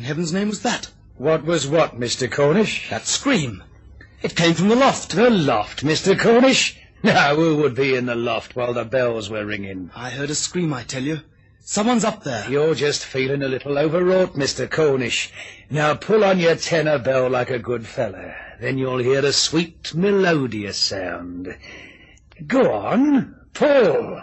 heaven's name was that? What was what, Mr. Cornish? That scream. It came from the loft. The loft, Mr. Cornish? Now, who would be in the loft while the bells were ringing? I heard a scream, I tell you. Someone's up there. You're just feeling a little overwrought, Mr. Cornish. Now pull on your tenor bell like a good fella. Then you'll hear a sweet, melodious sound. Go on, pull.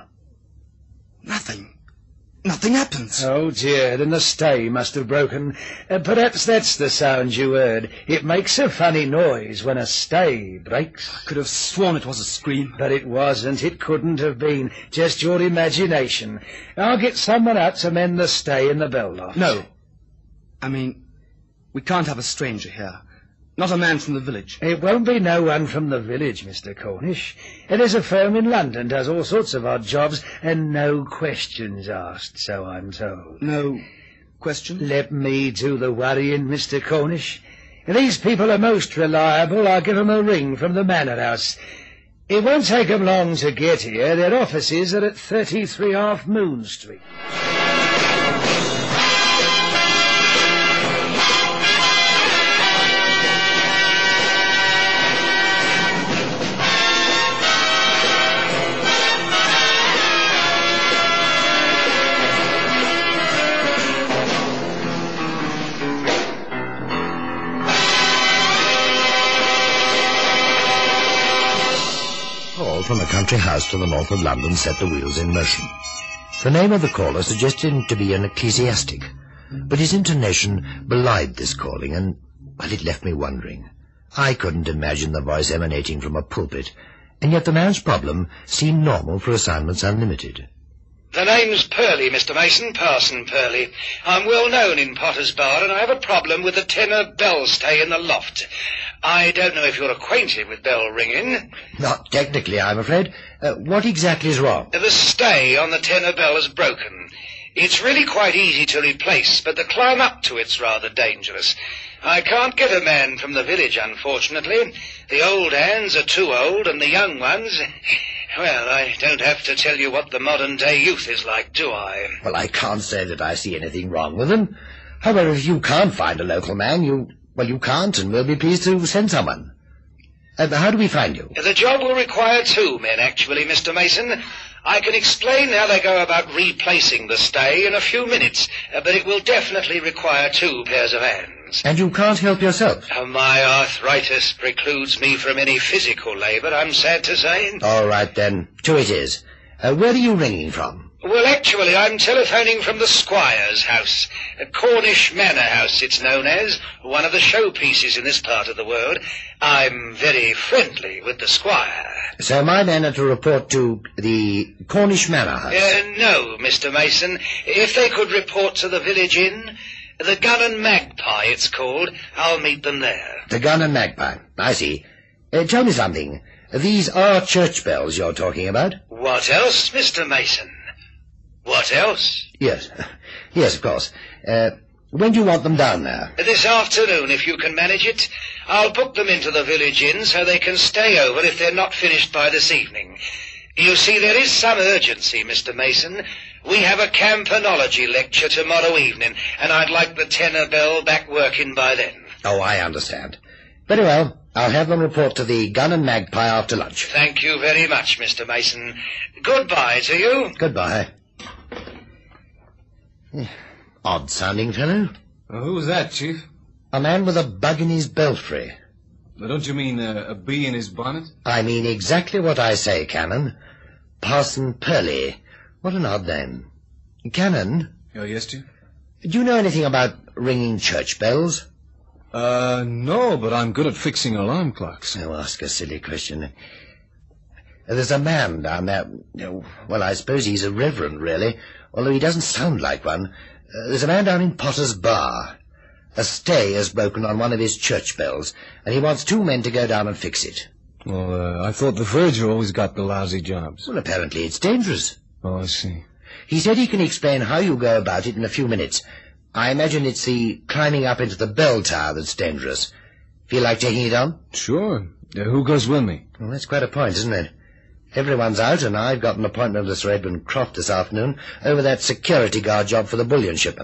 Nothing happens. Oh, dear, then the stay must have broken. Perhaps that's the sound you heard. It makes a funny noise when a stay breaks. I could have sworn it was a scream. But it wasn't. It couldn't have been. Just your imagination. I'll get someone out to mend the stay in the bell loft. No. I mean, we can't have a stranger here. Not a man from the village. It won't be no one from the village, Mr. Cornish. There's a firm in London does all sorts of odd jobs, and no questions asked, so I'm told. No questions? Let me do the worrying, Mr. Cornish. These people are most reliable. I'll give 'em a ring from the Manor House. It won't take 'em long to get here. Their offices are at 33 Half Moon Street. From a country house to the north of London set the wheels in motion. The name of the caller suggested him to be an ecclesiastic, but his intonation belied this calling, and, well, it left me wondering. I couldn't imagine the voice emanating from a pulpit, and yet the man's problem seemed normal for assignments unlimited. The name's Purley, Mr. Mason, Parson Purley. I'm well known in Potter's Bar, and I have a problem with the tenor bell stay in the loft. I don't know if you're acquainted with bell ringing. Not technically, I'm afraid. What exactly is wrong? The stay on the tenor bell is broken. It's really quite easy to replace, but the climb up to it's rather dangerous. I can't get a man from the village, unfortunately. The old hands are too old, and the young ones... Well, I don't have to tell you what the modern-day youth is like, do I? Well, I can't say that I see anything wrong with them. However, if you can't find a local man, you can't, and we'll be pleased to send someone. How do we find you? The job will require 2 men, actually, Mr. Mason. I can explain how they go about replacing the stay in a few minutes, but it will definitely require 2 pairs of hands. And you can't help yourself? My arthritis precludes me from any physical labour, I'm sad to say. All right, then. 2 it is. Where are you ringing from? Well, actually, I'm telephoning from the Squire's house. Cornish Manor House, it's known as. One of the showpieces in this part of the world. I'm very friendly with the Squire. So my men are to report to the Cornish Manor House? No, Mr. Mason. If they could report to the village inn, the Gun and Magpie, it's called. I'll meet them there. The Gun and Magpie. I see. Tell me something. These are church bells you're talking about? What else, Mr. Mason? What else? Yes, of course. When do you want them down there? This afternoon, if you can manage it. I'll book them into the village inn so they can stay over if they're not finished by this evening. You see, there is some urgency, Mr. Mason. We have a campanology lecture tomorrow evening, and I'd like the tenor bell back working by then. Oh, I understand. Very well. I'll have them report to the Gun and Magpie after lunch. Thank you very much, Mr. Mason. Goodbye to you. Goodbye. Odd-sounding fellow. Who was that, Chief? A man with a bug in his belfry. Don't you mean a bee in his bonnet? I mean exactly what I say, Canon. Parson Purley. What an odd name. Canon? Oh, yes, Chief? Do you know anything about ringing church bells? No, but I'm good at fixing alarm clocks. Oh, ask a silly question. There's a man down there. Well, I suppose he's a reverend, really, although he doesn't sound like one. There's a man down in Potter's Bar. A stay has broken on one of his church bells, and he wants 2 men to go down and fix it. Well, I thought the verger always got the lousy jobs. Well, apparently it's dangerous. Oh, I see. He said he can explain how you go about it in a few minutes. I imagine it's the climbing up into the bell tower that's dangerous. Feel like taking it on? Sure. Who goes with me? Well, that's quite a point, isn't it? Everyone's out, and I've got an appointment with Sir Edmund Croft this afternoon over that security guard job for the bullion shipment.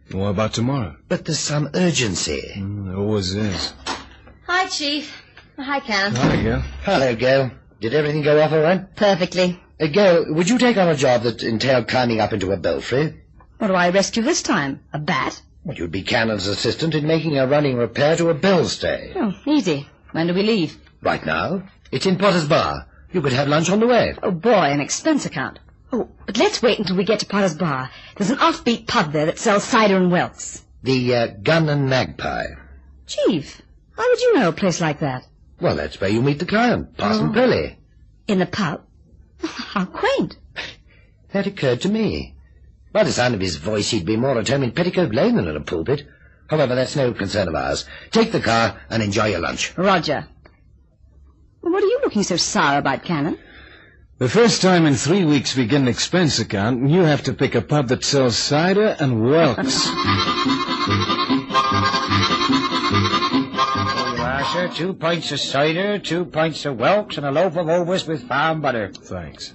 What about tomorrow? But there's some urgency. There always is. Hi, Chief. Hi, Cannon. Hi, Gail. Hello, Gail. Did everything go off all right? Perfectly. Gail, would you take on a job that entailed climbing up into a belfry? What do I rescue this time? A bat? Well, you'd be Cannon's assistant in making a running repair to a bell stay. Oh, easy. When do we leave? Right now. It's in Potter's Bar. You could have lunch on the way. Oh, boy, an expense account. Oh, but let's wait until we get to Potter's Bar. There's an offbeat pub there that sells cider and whelks. The Gun and Magpie. Chief, how would you know a place like that? Well, that's where you meet the client, Parson Purley. In the pub? How quaint. That occurred to me. By the sound of his voice, he'd be more at home in Petticoat Lane than at a pulpit. However, that's no concern of ours. Take the car and enjoy your lunch. Roger. What are you looking so sour about, Cannon? The first time in 3 weeks we get an expense account, and you have to pick a pub that sells cider and whelks. Here you are, sir. 2 pints of cider, 2 pints of whelks, and a loaf of Ovis with farm butter. Thanks.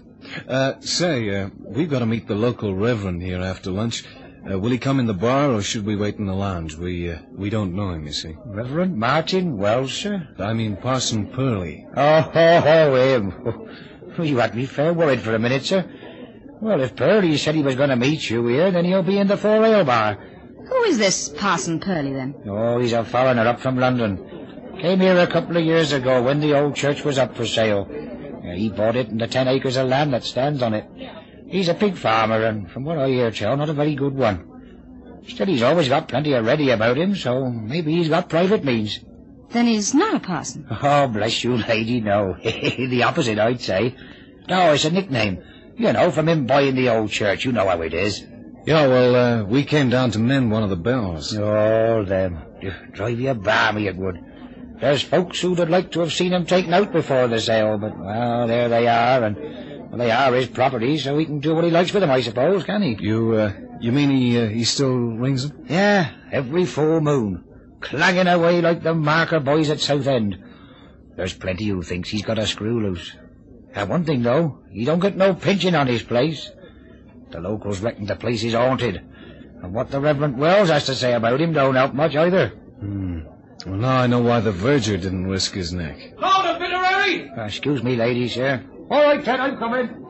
We've got to meet the local reverend here after lunch. Will he come in the bar, or should we wait in the lounge? We don't know him, you see. Reverend Martin Wells, sir? I mean Parson Purley. Oh, him. You had me fair worried for a minute, sir. Well, if Purley said he was going to meet you here, then he'll be in the Four Ale Bar. Who is this Parson Purley, then? Oh, he's a foreigner up from London. Came here a couple of years ago when the old church was up for sale. He bought it and the 10 acres of land that stands on it. He's a pig farmer, and from what I hear, Chow, not a very good one. Still, he's always got plenty of ready about him, so maybe he's got private means. Then he's not a parson. Oh, bless you, lady, no. The opposite, I'd say. No, it's a nickname. You know, from him buying the old church. You know how it is. Yeah, well, we came down to mend one of the bells. Oh, them. Drive you balmy, it would. There's folks who'd have liked to have seen him taken out before the sale, but, well, there they are, and well, they are his property, so he can do what he likes with them, I suppose, can he? You mean he still rings them? Yeah, every full moon. Clanging away like the marker boys at Southend. There's plenty who thinks he's got a screw loose. One thing, though, he don't get no pinching on his place. The locals reckon the place is haunted, and what the Reverend Wells has to say about him don't help much either. Well, now I know why the verger didn't risk his neck. Hold up, Bitterary! Excuse me, ladies, sir. All right, Ted, I'm coming.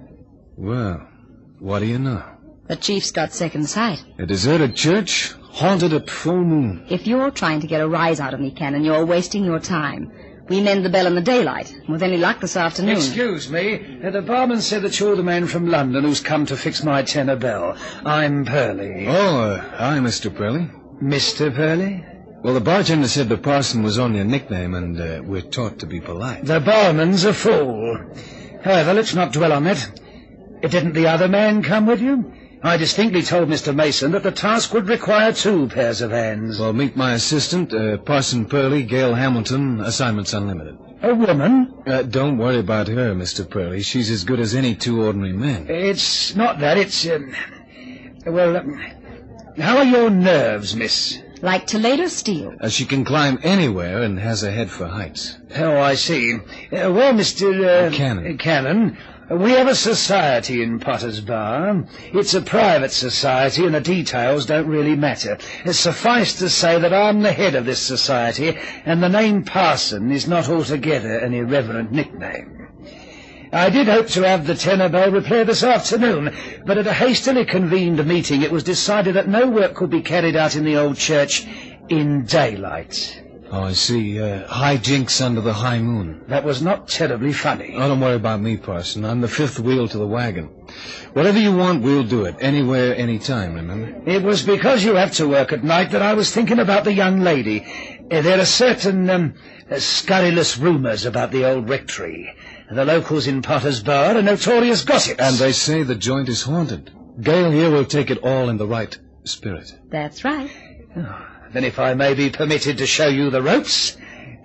Well, what do you know? The chief's got second sight. A deserted church, haunted at full moon. If you're trying to get a rise out of me, Cannon, you're wasting your time. We mend the bell in the daylight, with any luck this afternoon. Excuse me. The barman said that you're the man from London who's come to fix my tenor bell. I'm Purley. Oh, hi, Mr. Purley. Mr. Purley? Well, the bartender said the parson was only a nickname, and we're taught to be polite. The barman's a fool. However, let's not dwell on that. Didn't the other man come with you? I distinctly told Mr. Mason that the task would require 2 pairs of hands. Well, meet my assistant, Parson Purley, Gail Hamilton, assignments unlimited. A woman? Don't worry about her, Mr. Purley. She's as good as any 2 ordinary men. It's not that, it's... how are your nerves, miss? Like Toledo steel. She can climb anywhere and has a head for heights. Oh, I see. Well, Mr... Cannon. We have a society in Potter's Bar. It's a private society, and the details don't really matter. Suffice to say that I'm the head of this society, and the name Parson is not altogether an irreverent nickname. I did hope to have the tenor bell repaired this afternoon, but at a hastily convened meeting it was decided that no work could be carried out in the old church in daylight. Oh, I see. High jinks under the high moon. That was not terribly funny. Oh, don't worry about me, Parson. I'm the 5th wheel to the wagon. Whatever you want, we'll do it. Anywhere, anytime, remember? It was because you have to work at night that I was thinking about the young lady. There are certain scurrilous rumours about the old rectory. The locals in Potter's Bar are notorious gossips. And they say the joint is haunted. Gail here will take it all in the right spirit. That's right. Then if I may be permitted to show you the ropes...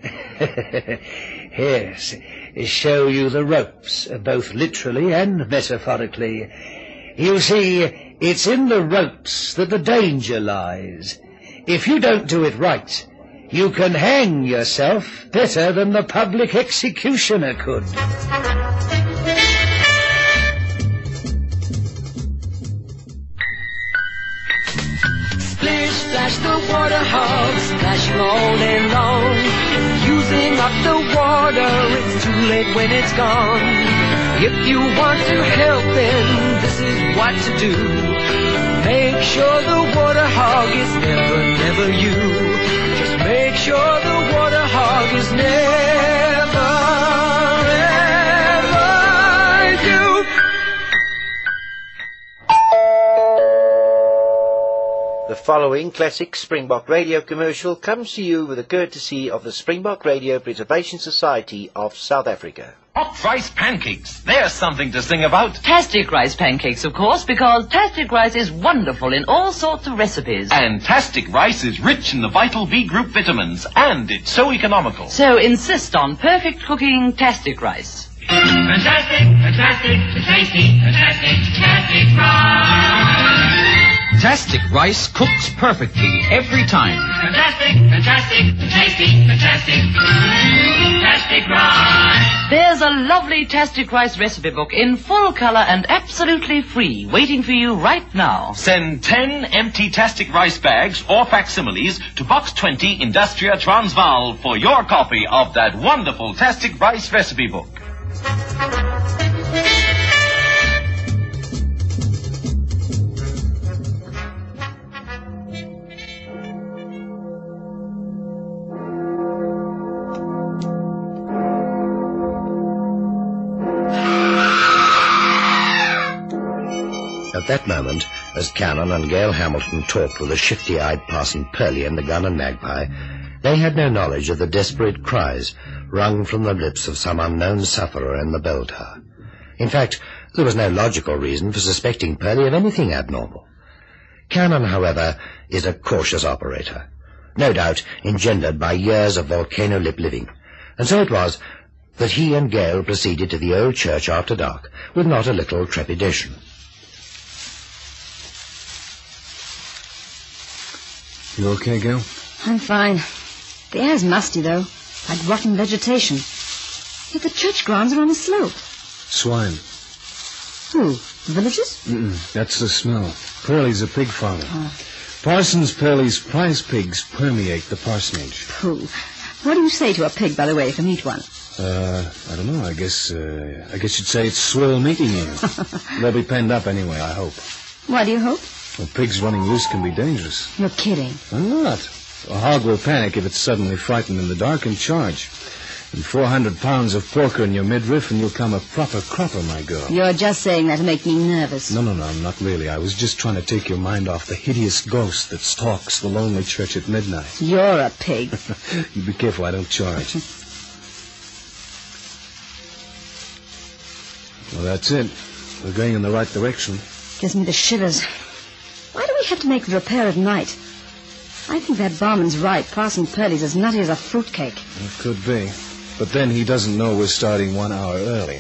Yes, show you the ropes, both literally and metaphorically. You see, it's in the ropes that the danger lies. If you don't do it right, you can hang yourself better than the public executioner could. Watch the water hogs splashing all day long. Using up the water, it's too late when it's gone. If you want to help them, this is what to do. Make sure the water hog is never you. Just make sure the water hog is never, ever you. The following classic Springbok Radio commercial comes to you with the courtesy of the Springbok Radio Preservation Society of South Africa. Hot rice pancakes. There's something to sing about. Tastic rice pancakes, of course, because Tastic rice is wonderful in all sorts of recipes. And Tastic rice is rich in the vital B group vitamins, and it's so economical. So insist on perfect cooking Tastic rice. Fantastic, fantastic, tasty, fantastic, Tastic rice. Tastic rice cooks perfectly every time. Fantastic, fantastic, tasty, fantastic, Tastic rice. There's a lovely Tastic rice recipe book in full color and absolutely free, waiting for you right now. Send 10 empty Tastic rice bags or facsimiles to Box 20, Industria Transvaal for your copy of that wonderful Tastic rice recipe book. At that moment, as Cannon and Gail Hamilton talked with the shifty-eyed Parson Purley and the gun and magpie, they had no knowledge of the desperate cries wrung from the lips of some unknown sufferer in the bell tower. In fact, there was no logical reason for suspecting Purley of anything abnormal. Cannon, however, is a cautious operator, no doubt engendered by years of volcano lip living, and so it was that he and Gail proceeded to the old church after dark with not a little trepidation. You okay, Gail? I'm fine. The air's musty, though, like rotten vegetation. Yet the church grounds are on a slope. Swine. Who? The villagers? That's the smell. Purley's a pig farmer. Parsons Purley's prize pigs permeate the parsonage. Pooh. What do you say to a pig, by the way, if you meet one? I don't know. I guess you'd say it's swell meeting you. They'll be penned up anyway, I hope. Why do you hope? Well, pigs running loose can be dangerous. You're kidding. I'm not. A hog will panic if it's suddenly frightened in the dark and charge. And 400 pounds of porker in your midriff and you'll come a proper cropper, my girl. You're just saying that to make me nervous. No, not really. I was just trying to take your mind off the hideous ghost that stalks the lonely church at midnight. You're a pig. You be careful, I don't charge. Well, that's it. We're going in the right direction. Gives me the shivers. Why do we have to make the repair at night? I think that barman's right. Parson Purley's as nutty as a fruitcake. It could be. But then he doesn't know we're starting 1 hour early.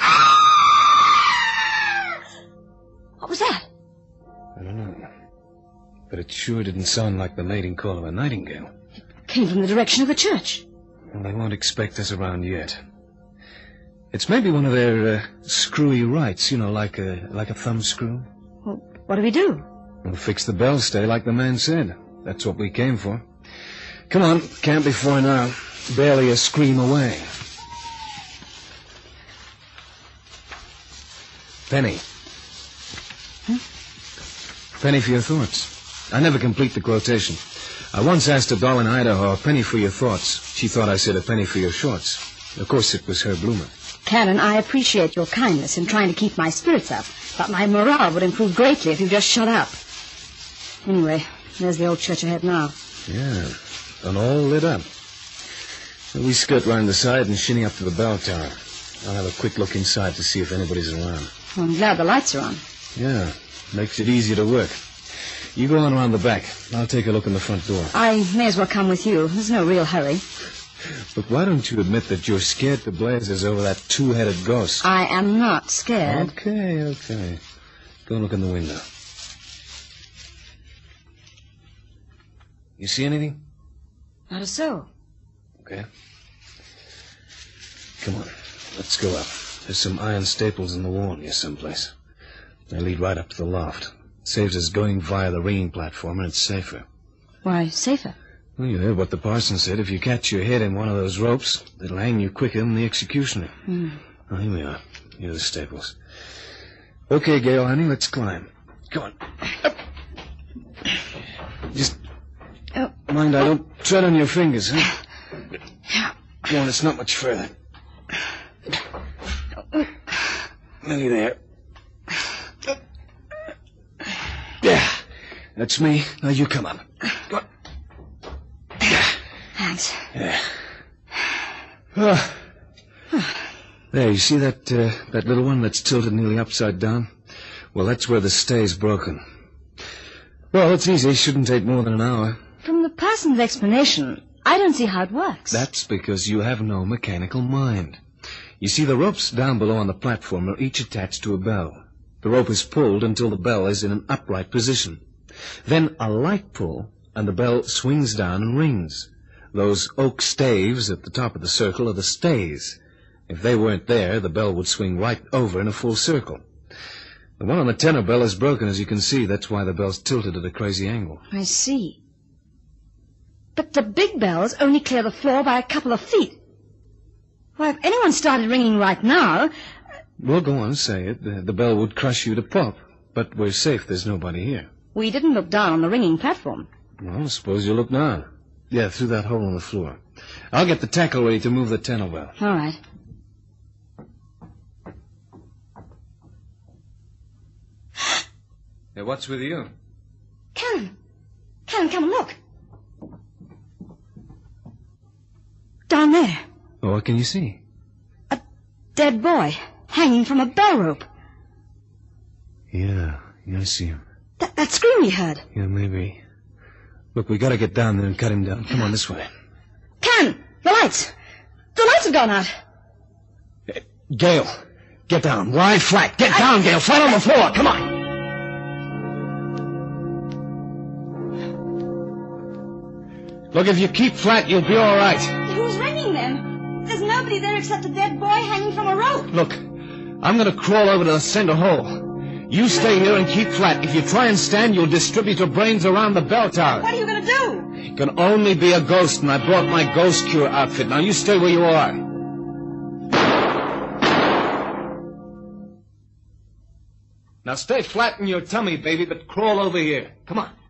What was that? I don't know. But it sure didn't sound like the mating call of a nightingale. It came from the direction of the church. Well, they won't expect us around yet. It's maybe one of their screwy rights, like a thumb screw. Well, what do we do? We'll fix the bell stay like the man said. That's what we came for. Come on, can't be far now. Barely a scream away. Penny. Penny for your thoughts. I never complete the quotation. I once asked a doll in Idaho a penny for your thoughts. She thought I said a penny for your shorts. Of course, it was her bloomer. Cannon, I appreciate your kindness in trying to keep my spirits up, but my morale would improve greatly if you just shut up. Anyway, there's the old church ahead now. Yeah, and all lit up. We skirt round the side and shinny up to the bell tower. I'll have a quick look inside to see if anybody's around. Well, I'm glad the lights are on. Yeah, makes it easier to work. You go on around the back. I'll take a look in the front door. I may as well come with you. There's no real hurry. But why don't you admit that you're scared to blazes over that two-headed ghost? I am not scared. Okay. Go and look in the window. You see anything? Not a soul. Okay. Come on, let's go up. There's some iron staples in the wall here someplace. They lead right up to the loft. Saves us going via the ringing platform, and it's safer. Why, safer? Well, you heard what the parson said. If you catch your head in one of those ropes, it'll hang you quicker than the executioner. Well, here we are. Here are the staples. Okay, Gail, honey, let's climb. Come on. Up. Just mind I don't tread on your fingers, huh? Go on, it's not much further. Nearly there. Yeah, that's me. Now you come up. Go on. Thanks. Yeah. Oh. There, you see that little one that's tilted nearly upside down? Well, that's where the stay's broken. Well, it's easy. Shouldn't take more than an hour. From the parson's explanation, I don't see how it works. That's because you have no mechanical mind. You see, the ropes down below on the platform are each attached to a bell. The rope is pulled until the bell is in an upright position. Then a light pull, and the bell swings down and rings. Those oak staves at the top of the circle are the stays. If they weren't there, the bell would swing right over in a full circle. The one on the tenor bell is broken, as you can see. That's why the bell's tilted at a crazy angle. I see. But the big bells only clear the floor by a couple of feet. Well, if anyone started ringing right now... Well, go on, say it. The bell would crush you to pulp. But we're safe. There's nobody here. We didn't look down on the ringing platform. Well, suppose you look down. Yeah, through that hole in the floor. I'll get the tackle ready to move the tenor bell. All right. Hey, what's with you? Cannon, come and look. Down there. Oh, what can you see? A dead boy hanging from a bell rope. Yeah, I see him. That scream we heard. Yeah, maybe. Look, we gotta get down there and cut him down. Come on, this way. Cannon, the lights. The lights have gone out. Gail, get down. Lie flat. Get down, Gail. Flat on the floor. Come on. Look, if you keep flat, you'll be all right. Who's ringing them? There's nobody there except a dead boy hanging from a rope. Look, I'm going to crawl over to the center hole. You stay here and keep flat. If you try and stand, you'll distribute your brains around the bell tower. What are you going to do? You can only be a ghost, and I brought my ghost cure outfit. Now you stay where you are. Now stay flat in your tummy, baby, but crawl over here. Come on.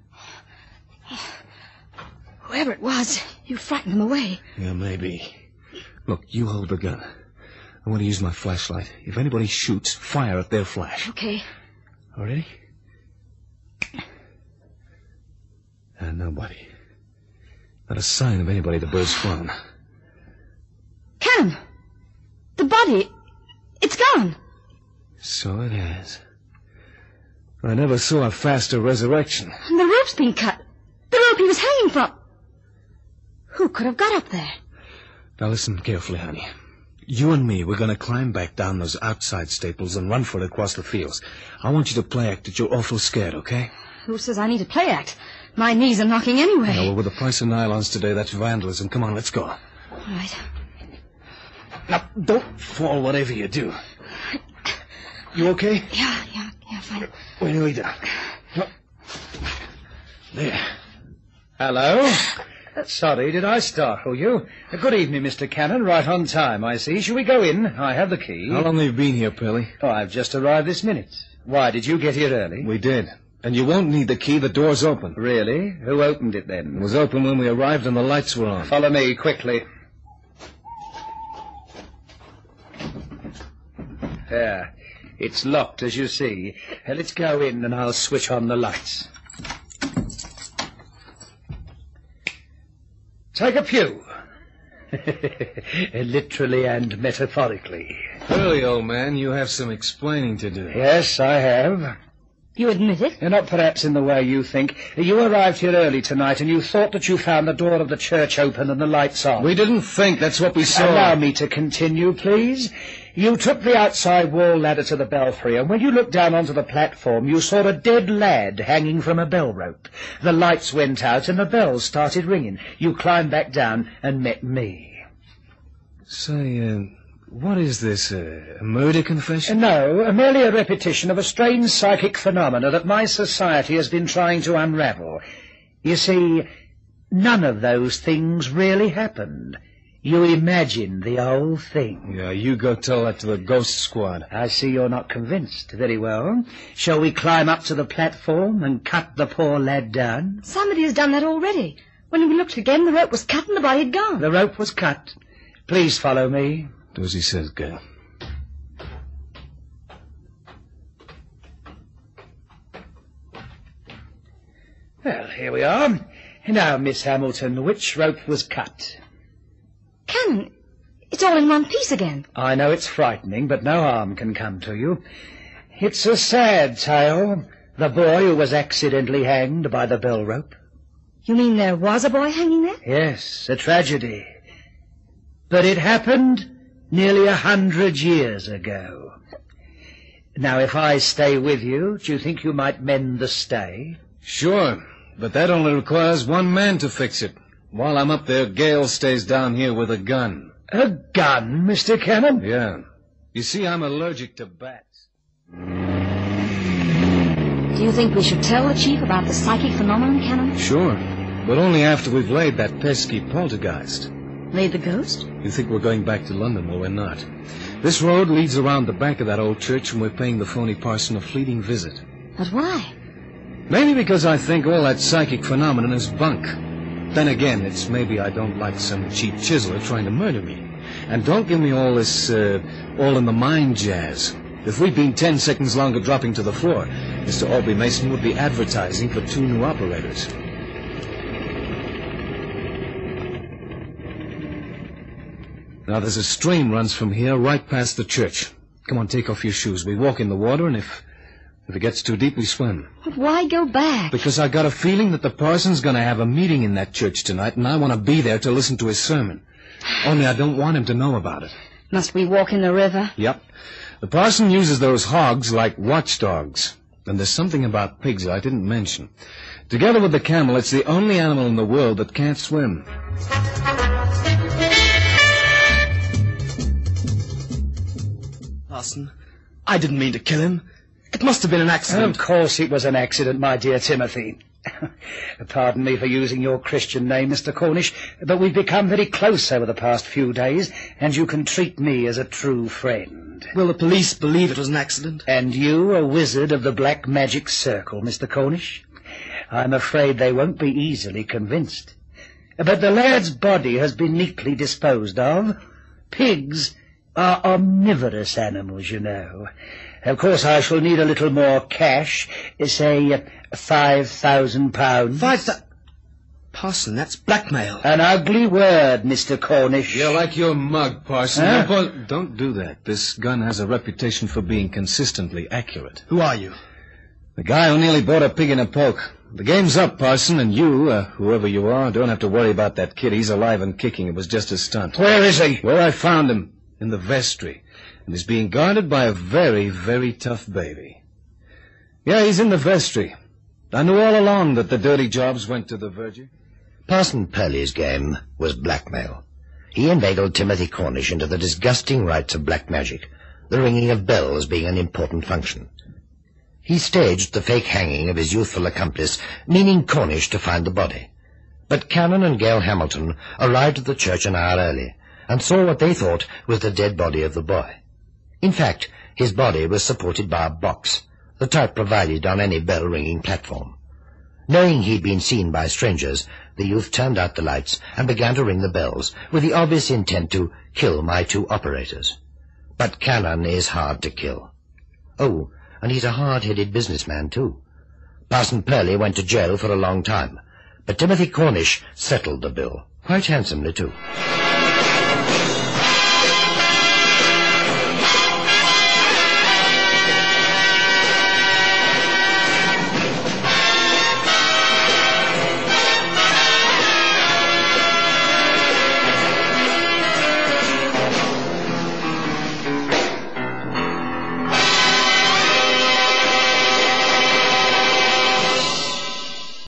Whoever it was, you frightened them away. Yeah, maybe. Look, you hold the gun. I want to use my flashlight. If anybody shoots, fire at their flash. Okay. All ready? Nobody. Not a sign of anybody the bird's flown. Cannon! The body, it's gone. So it has. I never saw a faster resurrection. And the rope's been cut. The rope he was hanging from. Who could have got up there? Now listen carefully, honey. You and me, we're going to climb back down those outside staples and run for it across the fields. I want you to play act that you're awful scared, okay? Who says I need to play act? My knees are knocking anyway. No, well, with the price of nylons today, that's vandalism. Come on, let's go. All right. Now, don't fall whatever you do. You okay? Yeah, fine. We're nearly done. There. Hello? Sorry, did I startle you? Good evening, Mr. Cannon. Right on time, I see. Shall we go in? I have the key. How long have you been here, Pelly? Oh, I've just arrived this minute. Why, did you get here early? We did. And you won't need the key. The door's open. Really? Who opened it then? It was open when we arrived and the lights were on. Follow me, quickly. There. It's locked, as you see. Let's go in and I'll switch on the lights. Take a pew. Literally and metaphorically. Really, old man, you have some explaining to do. Yes, I have. You admit it? Not perhaps in the way you think. You arrived here early tonight and you thought that you found the door of the church open and the lights on. We didn't think. That's what we saw. Allow me to continue, please. You took the outside wall ladder to the belfry, and when you looked down onto the platform, you saw a dead lad hanging from a bell rope. The lights went out and the bells started ringing. You climbed back down and met me. Say, what is this, a murder confession? No, merely a repetition of a strange psychic phenomena that my society has been trying to unravel. You see, none of those things really happened. You imagined the whole thing. Yeah, you go tell that to the ghost squad. I see you're not convinced. Very well. Shall we climb up to the platform and cut the poor lad down? Somebody has done that already. When we looked again, the rope was cut and the body had gone. The rope was cut. Please follow me. Do as he says, girl. Well, here we are. Now, Miss Hamilton, which rope was cut? Cannon, it's all in one piece again. I know it's frightening, but no harm can come to you. It's a sad tale. The boy who was accidentally hanged by the bell rope. You mean there was a boy hanging there? Yes, a tragedy. But it happened nearly 100 years ago. Now, if I stay with you, do you think you might mend the stay? Sure, but that only requires one man to fix it. While I'm up there, Gale stays down here with a gun. A gun, Mr. Cannon? Yeah. You see, I'm allergic to bats. Do you think we should tell the chief about the psychic phenomenon, Cannon? Sure, but only after we've laid that pesky poltergeist. Laid the ghost? You think we're going back to London? Well, we're not. This road leads around the back of that old church, and we're paying the phony parson a fleeting visit. But why? Mainly because I think all that psychic phenomenon is bunk. Then again, it's maybe I don't like some cheap chiseler trying to murder me. And don't give me all this, all-in-the-mind jazz. If we'd been 10 seconds longer dropping to the floor, Mr. Aubrey Mason would be advertising for 2 new operators. Now, there's a stream runs from here right past the church. Come on, take off your shoes. We walk in the water, and if it gets too deep, we swim. But why go back? Because I got a feeling that the parson's going to have a meeting in that church tonight, and I want to be there to listen to his sermon. Only I don't want him to know about it. Must we walk in the river? Yep. The parson uses those hogs like watchdogs. And there's something about pigs I didn't mention. Together with the camel, it's the only animal in the world that can't swim. Parson, I didn't mean to kill him. It must have been an accident. Of course it was an accident, my dear Timothy. Pardon me for using your Christian name, Mr. Cornish, but we've become very close over the past few days, and you can treat me as a true friend. Will the police believe it was an accident? And you, a wizard of the black magic circle, Mr. Cornish? I'm afraid they won't be easily convinced. But the lad's body has been neatly disposed of. Pigs are omnivorous animals, you know. Of course, I shall need a little more cash, say £5,000. Parson, that's blackmail. An ugly word, Mr. Cornish. You're like your mug, Parson. Huh? Don't do that. This gun has a reputation for being consistently accurate. Who are you? The guy who nearly bought a pig in a poke. The game's up, Parson, and you, whoever you are, don't have to worry about that kid. He's alive and kicking. It was just a stunt. Where is he? Where I found him. In the vestry. And he's being guarded by a very, very tough baby. Yeah, he's in the vestry. I knew all along that the dirty jobs went to the Virgin. Parson Purley's game was blackmail. He inveigled Timothy Cornish into the disgusting rites of black magic, the ringing of bells being an important function. He staged the fake hanging of his youthful accomplice, meaning Cornish to find the body. But Cannon and Gale Hamilton arrived at the church an hour early, and saw what they thought was the dead body of the boy. In fact, his body was supported by a box, the type provided on any bell-ringing platform. Knowing he'd been seen by strangers, the youth turned out the lights and began to ring the bells, with the obvious intent to kill my 2 operators. But Cannon is hard to kill. Oh, and he's a hard-headed businessman, too. Parson Purley went to jail for a long time, but Timothy Cornish settled the bill, quite handsomely, too.